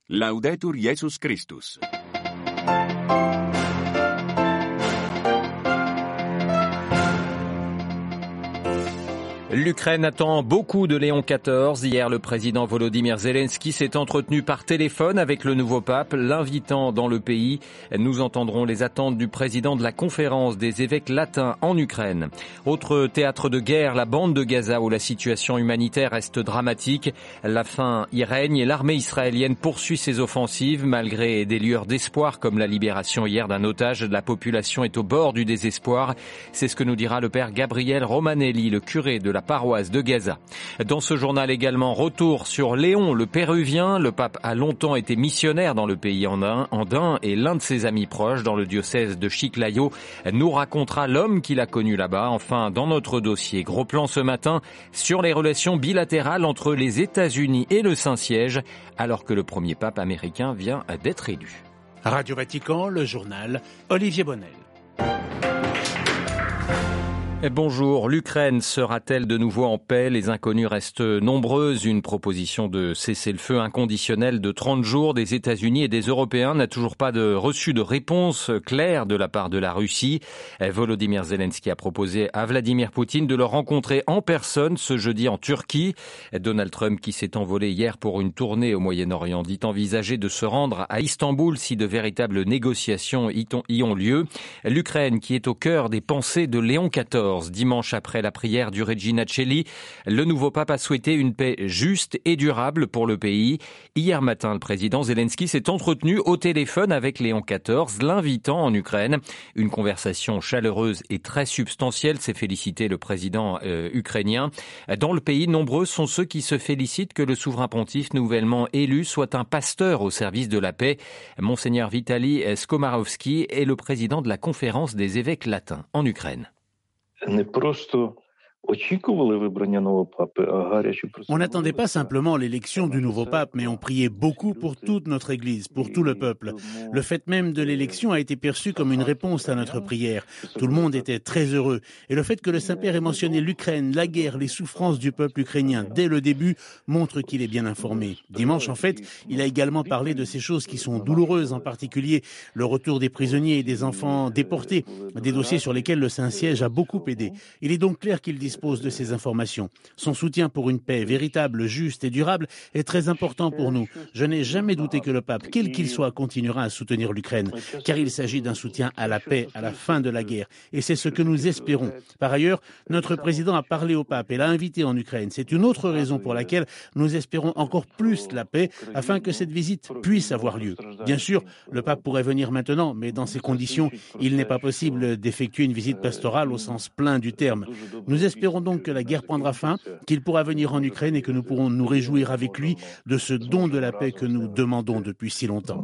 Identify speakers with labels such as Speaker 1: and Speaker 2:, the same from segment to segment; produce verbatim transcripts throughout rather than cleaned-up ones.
Speaker 1: Laudetur Jesus Christus.
Speaker 2: L'Ukraine attend beaucoup de Léon quatorze. Hier, le président Volodymyr Zelensky s'est entretenu par téléphone avec le nouveau pape, l'invitant dans le pays. Nous entendrons les attentes du président de la conférence des évêques latins en Ukraine. Autre théâtre de guerre, la bande de Gaza, où la situation humanitaire reste dramatique. La faim y règne et l'armée israélienne poursuit ses offensives. Malgré des lueurs d'espoir comme la libération hier d'un otage, la population est au bord du désespoir. C'est ce que nous dira le père Gabriel Romanelli, le curé de la paroisse de Gaza. Dans ce journal également, retour sur Léon le Péruvien. Le pape a longtemps été missionnaire dans le pays andin et l'un de ses amis proches dans le diocèse de Chiclayo nous racontera l'homme qu'il a connu là-bas. Enfin, dans notre dossier, gros plan ce matin sur les relations bilatérales entre les États-Unis et le Saint-Siège, alors que le premier pape américain vient d'être élu.
Speaker 3: Radio Vatican, le journal, Olivier Bonnel.
Speaker 2: Bonjour, l'Ukraine sera-t-elle de nouveau en paix? Les inconnues restent nombreuses. Une proposition de cessez-le-feu inconditionnel de trente jours des États-Unis et des Européens n'a toujours pas de reçu de réponse claire de la part de la Russie. Volodymyr Zelensky a proposé à Vladimir Poutine de le rencontrer en personne ce jeudi en Turquie. Donald Trump, qui s'est envolé hier pour une tournée au Moyen-Orient, dit envisager de se rendre à Istanbul si de véritables négociations y ont lieu. L'Ukraine, qui est au cœur des pensées de Léon quatorze. Dimanche, après la prière du Regina Coeli, le nouveau pape a souhaité une paix juste et durable pour le pays. Hier matin, le président Zelensky s'est entretenu au téléphone avec Léon quatorze, l'invitant en Ukraine. Une conversation chaleureuse et très substantielle, s'est félicité le président euh, ukrainien. Dans le pays, nombreux sont ceux qui se félicitent que le souverain pontife nouvellement élu soit un pasteur au service de la paix. Monseigneur Vitali Skomarovski est le président de la conférence des évêques latins en Ukraine.
Speaker 3: On n'attendait pas simplement l'élection du nouveau pape, mais on priait beaucoup pour toute notre Église, pour tout le peuple. Le fait même de l'élection a été perçu comme une réponse à notre prière. Tout le monde était très heureux. Et le fait que le Saint-Père ait mentionné l'Ukraine, la guerre, les souffrances du peuple ukrainien dès le début montre qu'il est bien informé. Dimanche, en fait, il a également parlé de ces choses qui sont douloureuses, en particulier le retour des prisonniers et des enfants déportés, des dossiers sur lesquels le Saint-Siège a beaucoup aidé. Il est donc clair qu'il dispose de ces informations. Son soutien pour une paix véritable, juste et durable est très important pour nous. Je n'ai jamais douté que le pape, quel qu'il soit, continuera à soutenir l'Ukraine, car il s'agit d'un soutien à la paix, à la fin de la guerre. Et c'est ce que nous espérons. Par ailleurs, notre président a parlé au pape et l'a invité en Ukraine. C'est une autre raison pour laquelle nous espérons encore plus la paix, afin que cette visite puisse avoir lieu. Bien sûr, le pape pourrait venir maintenant, mais dans ces conditions, il n'est pas possible d'effectuer une visite pastorale au sens plein du terme. Nous espérons donc que la guerre prendra fin, qu'il pourra venir en Ukraine et que nous pourrons nous réjouir avec lui de ce don de la paix que nous demandons depuis si longtemps.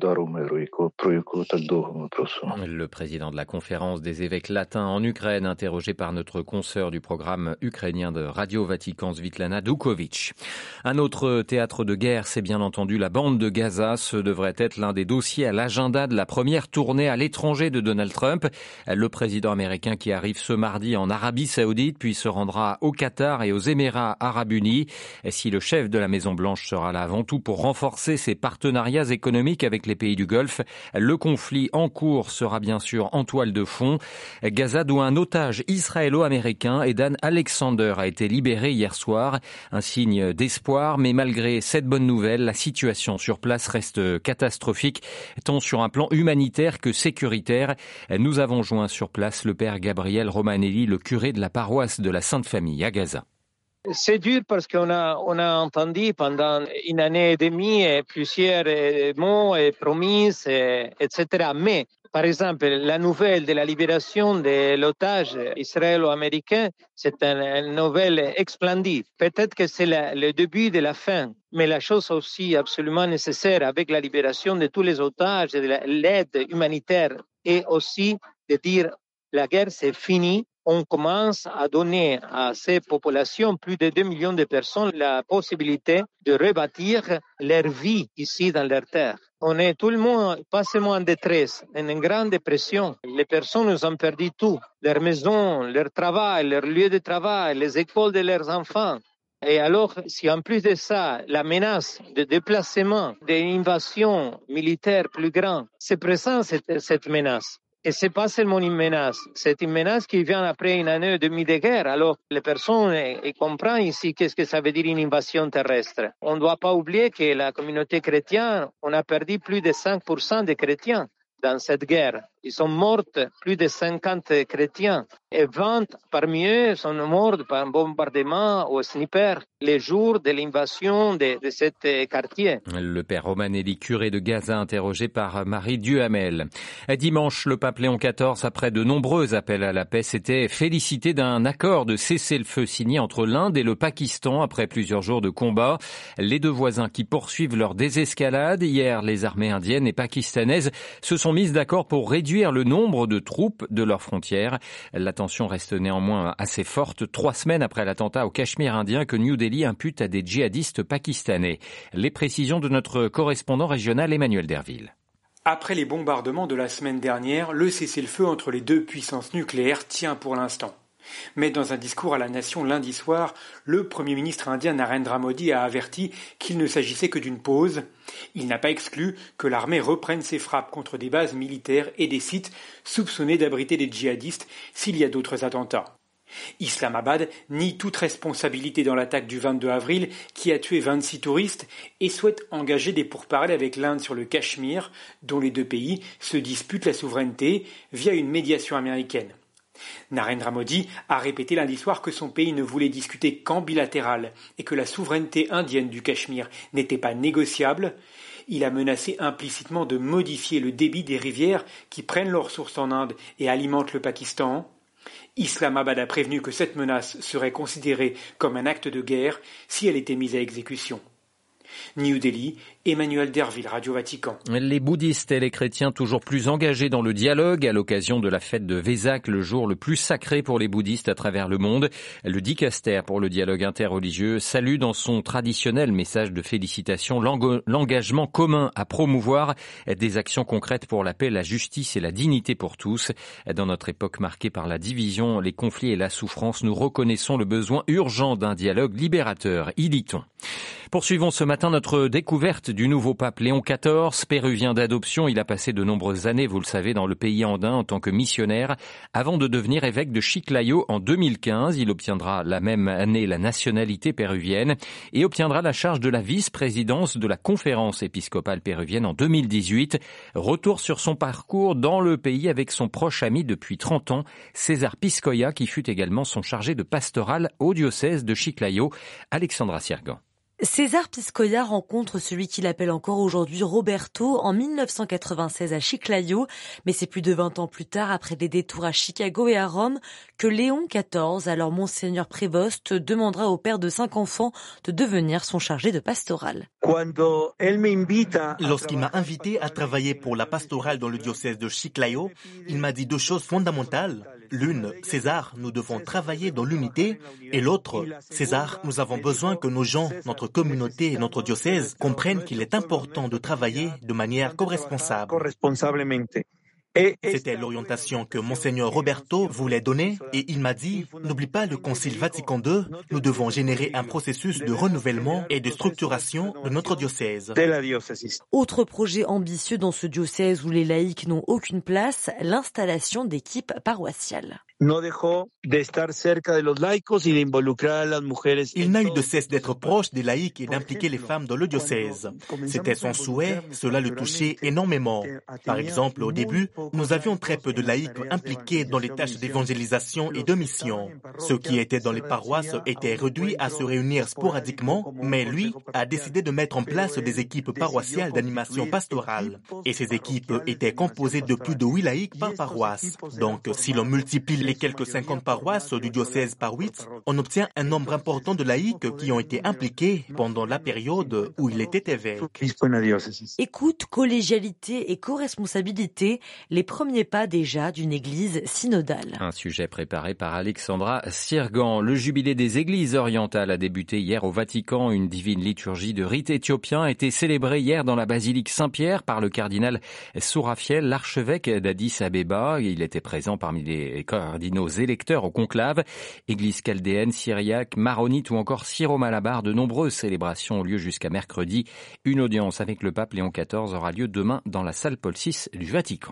Speaker 2: Le président de la conférence des évêques latins en Ukraine, interrogé par notre consoeur du programme ukrainien de Radio Vatican, Svitlana Dukovic. Un autre théâtre de guerre, c'est bien entendu la bande de Gaza. Ce devrait être l'un des dossiers à l'agenda de la première tournée à l'étranger de Donald Trump. Le président américain qui arrive ce mardi en Arabie Saoudite, puis se rendra au Qatar et aux Émirats Arabes Unis. Et si le chef de la Maison-Blanche sera là avant tout pour renforcer ses partenariats économiques avec les pays du Golfe, le conflit en cours sera bien sûr en toile de fond. Gaza, d'où un otage israélo-américain, Edan Alexander, a été libéré hier soir. Un signe d'espoir, mais malgré cette bonne nouvelle, la situation sur place reste catastrophique, tant sur un plan humanitaire que sécuritaire. Nous avons joint sur place le père Gabriel Romanelli, le curé de la paroisse de la Sainte Famille à Gaza.
Speaker 4: C'est dur parce qu'on a, on a entendu pendant une année et demie plusieurs mots et promesses, et, et cetera. Mais, par exemple, la nouvelle de la libération de l'otage israélo-américain, c'est une nouvelle splendide. Peut-être que c'est la, le début de la fin, mais la chose aussi absolument nécessaire avec la libération de tous les otages, de l'aide humanitaire, et aussi de dire la guerre c'est fini. On commence à donner à ces populations, plus de deux millions de personnes, la possibilité de rebâtir leur vie ici dans leur terre. On est tout le monde, pas seulement en détresse, en une grande dépression. Les personnes ont perdu tout, leur maison, leur travail, leur lieu de travail, les écoles de leurs enfants. Et alors, si en plus de ça, la menace de déplacement, d'invasion militaire plus grande, c'est présent cette, cette menace. Et c'est pas seulement une menace, c'est une menace qui vient après une année et demie de guerre. Alors, les personnes elles comprennent ici qu'est-ce que ça veut dire une invasion terrestre. On ne doit pas oublier que la communauté chrétienne, on a perdu plus de cinq pour cent des chrétiens dans cette guerre. Ils sont morts, plus de cinquante chrétiens, et vingt parmi eux sont morts par un bombardement au sniper les jours de l'invasion de, de ce quartier.
Speaker 2: Le père Romanelli, curé de Gaza, interrogé par Marie Duhamel. Dimanche, le pape Léon quatorze, après de nombreux appels à la paix, s'était félicité d'un accord de cessez-le-feu signé entre l'Inde et le Pakistan après plusieurs jours de combat. Les deux voisins qui poursuivent leur désescalade. Hier, les armées indiennes et pakistanaises se sont mises d'accord pour réduire le nombre de troupes de leurs frontières. La tension reste néanmoins assez forte, trois semaines après l'attentat au Cachemire indien que New Delhi impute à des djihadistes pakistanais. Les précisions de notre correspondant régional Emmanuel Derville.
Speaker 5: Après les bombardements de la semaine dernière, le cessez-le-feu entre les deux puissances nucléaires tient pour l'instant. Mais dans un discours à la nation lundi soir, le Premier ministre indien Narendra Modi a averti qu'il ne s'agissait que d'une pause. Il n'a pas exclu que l'armée reprenne ses frappes contre des bases militaires et des sites soupçonnés d'abriter des djihadistes s'il y a d'autres attentats. Islamabad nie toute responsabilité dans l'attaque du vingt-deux avril qui a tué vingt-six touristes et souhaite engager des pourparlers avec l'Inde sur le Cachemire, dont les deux pays se disputent la souveraineté via une médiation américaine. Narendra Modi a répété lundi soir que son pays ne voulait discuter qu'en bilatéral et que la souveraineté indienne du Cachemire n'était pas négociable. Il a menacé implicitement de modifier le débit des rivières qui prennent leur source en Inde et alimentent le Pakistan. Islamabad a prévenu que cette menace serait considérée comme un acte de guerre si elle était mise à exécution. New Delhi, Emmanuel Derville, Radio Vatican.
Speaker 2: Les bouddhistes et les chrétiens toujours plus engagés dans le dialogue à l'occasion de la fête de Vesak, le jour le plus sacré pour les bouddhistes à travers le monde. Le dicaster pour le dialogue interreligieux salue dans son traditionnel message de félicitations l'engagement commun à promouvoir des actions concrètes pour la paix, la justice et la dignité pour tous. Dans notre époque marquée par la division, les conflits et la souffrance, nous reconnaissons le besoin urgent d'un dialogue libérateur, y dit-on. Poursuivons ce matin notre découverte du nouveau pape Léon quatorze, péruvien d'adoption. Il a passé de nombreuses années, vous le savez, dans le pays andin en tant que missionnaire, avant de devenir évêque de Chiclayo en deux mille quinze. Il obtiendra la même année la nationalité péruvienne et obtiendra la charge de la vice-présidence de la conférence épiscopale péruvienne en deux mille dix-huit. Retour sur son parcours dans le pays avec son proche ami depuis trente ans, César Piscoya, qui fut également son chargé de pastoral au diocèse de Chiclayo. Alexandra Siergan.
Speaker 6: César Piscoya rencontre celui qu'il appelle encore aujourd'hui Roberto en mille neuf cent quatre-vingt-seize à Chiclayo, mais c'est plus de vingt ans plus tard, après des détours à Chicago et à Rome, que Léon quatorze, alors Monseigneur Prévost, demandera au père de cinq enfants de devenir son chargé de pastoral.
Speaker 7: Lorsqu'il m'a invité à travailler pour la pastorale dans le diocèse de Chiclayo, il m'a dit deux choses fondamentales. L'une, César, nous devons travailler dans l'unité, et l'autre, César, nous avons besoin que nos gens, notre communauté et notre diocèse comprennent qu'il est important de travailler de manière co-responsable. C'était l'orientation que Monseigneur Roberto voulait donner et il m'a dit « N'oublie pas le Concile Vatican deux, nous devons générer un processus de renouvellement et de structuration de notre diocèse. »
Speaker 6: Autre projet ambitieux dans ce diocèse où les laïcs n'ont aucune place, l'installation d'équipes paroissiales.
Speaker 7: Il n'a eu de cesse d'être proche des laïcs et d'impliquer les femmes dans le diocèse. C'était son souhait, cela le touchait énormément. Par exemple, au début, nous avions très peu de laïcs impliqués dans les tâches d'évangélisation et de mission. Ceux qui étaient dans les paroisses étaient réduits à se réunir sporadiquement, mais lui a décidé de mettre en place des équipes paroissiales d'animation pastorale. Et ces équipes étaient composées de plus de huit laïcs par paroisse. Donc, si l'on multiplie les quelques cinquante paroisses du diocèse par huit, on obtient un nombre important de laïcs qui ont été impliqués pendant la période où il était évêque.
Speaker 6: Écoute, collégialité et co-responsabilité, les premiers pas déjà d'une église synodale.
Speaker 2: Un sujet préparé par Alexandra Siergan. Le jubilé des églises orientales a débuté hier au Vatican. Une divine liturgie de rite éthiopien a été célébrée hier dans la basilique Saint-Pierre par le cardinal Sourafiel, l'archevêque d'Addis Abeba. Il était présent parmi les cardinaux électeurs au conclave. Église chaldéenne, syriaque, maronite ou encore syro-malabar, de nombreuses célébrations ont lieu jusqu'à mercredi. Une audience avec le pape Léon quatorze aura lieu demain dans la salle Paul six du Vatican.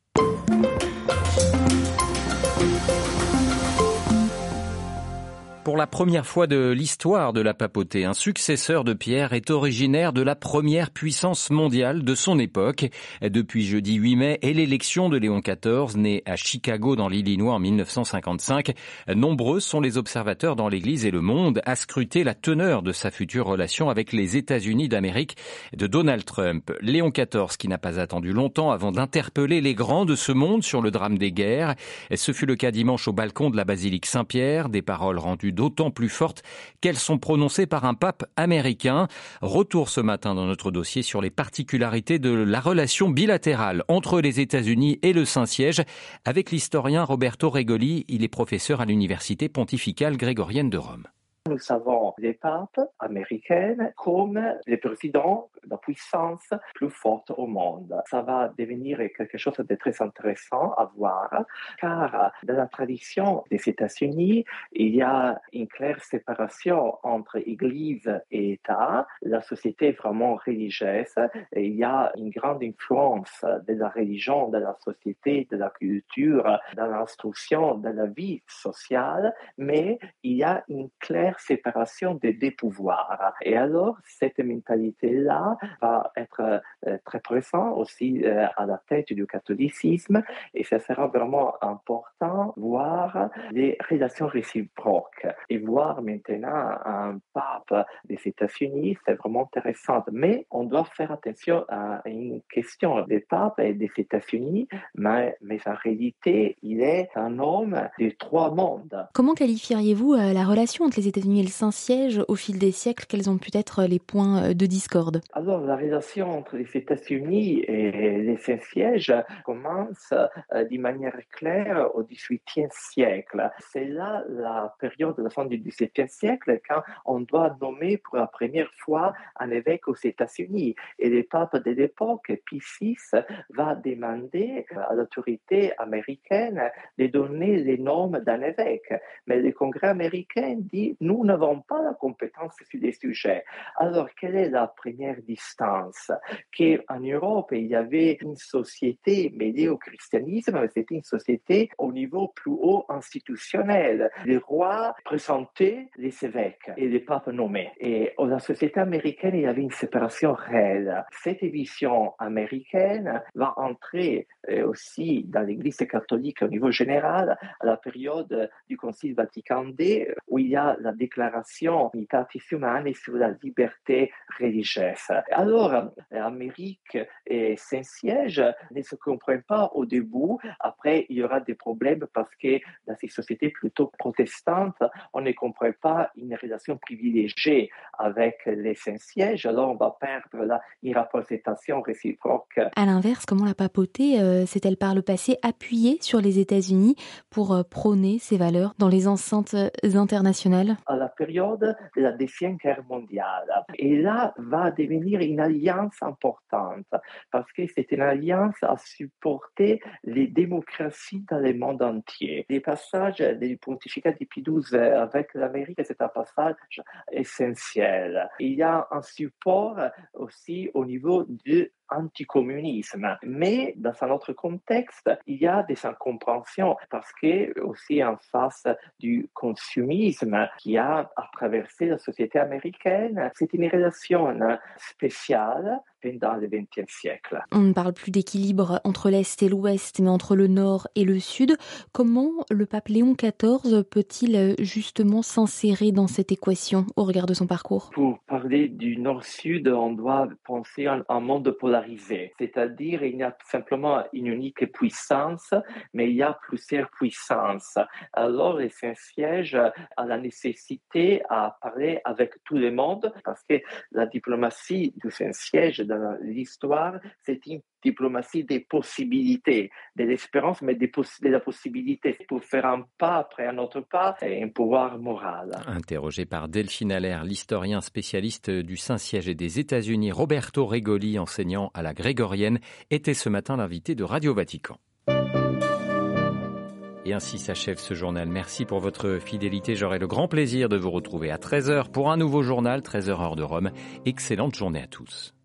Speaker 2: Pour la première fois de l'histoire de la papauté, un successeur de Pierre est originaire de la première puissance mondiale de son époque. Depuis jeudi huit mai et l'élection de Léon quatorze, né à Chicago dans l'Illinois en mille neuf cent cinquante-cinq, nombreux sont les observateurs dans l'Église et le monde à scruter la teneur de sa future relation avec les États-Unis d'Amérique de Donald Trump. Léon quatorze qui n'a pas attendu longtemps avant d'interpeller les grands de ce monde sur le drame des guerres. Ce fut le cas dimanche au balcon de la basilique Saint-Pierre, des paroles rendues d'autant plus fortes qu'elles sont prononcées par un pape américain. Retour ce matin dans notre dossier sur les particularités de la relation bilatérale entre les États-Unis et le Saint-Siège avec l'historien Roberto Regoli. Il est professeur à l'Université pontificale grégorienne de Rome.
Speaker 8: Nous avons les papes américains comme les présidents, la puissance plus forte au monde. Ça va devenir quelque chose de très intéressant à voir, car dans la tradition des États-Unis, il y a une claire séparation entre Église et État. La société est vraiment religieuse et il y a une grande influence de la religion dans la société, de la culture, dans l'instruction, dans la vie sociale, mais il y a une claire séparation des deux pouvoirs. Et alors, cette mentalité-là va être euh, très présente aussi euh, à la tête du catholicisme et ça sera vraiment important voir les relations réciproques. Et voir maintenant un pape des États-Unis, c'est vraiment intéressant. Mais on doit faire attention à une question. Le pape est des États-Unis, mais, mais en réalité, il est un homme des trois mondes.
Speaker 9: Comment qualifieriez-vous euh, la relation entre les États-Unis et le Saint-Siège au fil des siècles? Quels ont pu être les points de discorde?
Speaker 8: Alors, la relation entre les États-Unis et les Saint-Siège commence euh, d'une manière claire au dix-huitième siècle. C'est là la période de la fin du dix-septième siècle quand on doit nommer pour la première fois un évêque aux États-Unis. Et le pape de l'époque, Pie six, va demander à l'autorité américaine de donner les noms d'un évêque. Mais le Congrès américain dit « nous n'avons pas la compétence sur les sujets ». Alors, quelle est la première distance? Qu'en Europe, il y avait une société mêlée au christianisme, mais c'était une société au niveau plus haut institutionnel. Les rois présentaient les évêques et les papes nommaient. Et dans la société américaine, il y avait une séparation réelle. Cette vision américaine va entrer aussi dans l'Église catholique au niveau général à la période du Concile Vatican deux, où il y a la déclaration Unitatis Humanae sur la liberté religieuse. Alors, Amérique et Saint-Siège ne se comprennent pas au début. Après, il y aura des problèmes parce que dans ces sociétés plutôt protestantes, on ne comprend pas une relation privilégiée avec les Saint-Sièges. Alors, on va perdre là une représentation réciproque.
Speaker 9: À l'inverse, comment la papauté euh, s'est-elle par le passé appuyée sur les États-Unis pour euh, prôner ces valeurs dans les enceintes internationales?
Speaker 8: À la période de la Deuxième Guerre mondiale. Et là, va devenir une alliance importante parce que c'est une alliance à supporter les démocraties dans le monde entier. Les passages du pontificat de Pie douze avec l'Amérique, c'est un passage essentiel. Il y a un support aussi au niveau de anticommunisme. Mais dans un autre contexte, il y a des incompréhensions parce que aussi en face du consumisme qui a traversé la société américaine, c'est une relation spéciale dans le vingtième siècle.
Speaker 9: On ne parle plus d'équilibre entre l'Est et l'Ouest, mais entre le Nord et le Sud. Comment le pape Léon quatorze peut-il justement s'insérer dans cette équation au regard de son parcours?
Speaker 8: Pour parler du Nord-Sud, on doit penser à un monde polarisé. C'est-à-dire, il y a simplement une unique puissance, mais il y a plusieurs puissances. Alors, le Saint-Siège a la nécessité à parler avec tout le monde, parce que la diplomatie du Saint-Siège dans l'histoire, c'est une diplomatie des possibilités, de l'espérance, mais des poss- de la possibilité pour faire un pas après un autre pas et un pouvoir moral.
Speaker 2: Interrogé par Delphine Allaire, l'historien spécialiste du Saint-Siège et des États-Unis, Roberto Regoli, enseignant à la Grégorienne, était ce matin l'invité de Radio Vatican. Et ainsi s'achève ce journal. Merci pour votre fidélité. J'aurai le grand plaisir de vous retrouver à treize heures pour un nouveau journal, treize heures heure de Rome. Excellente journée à tous.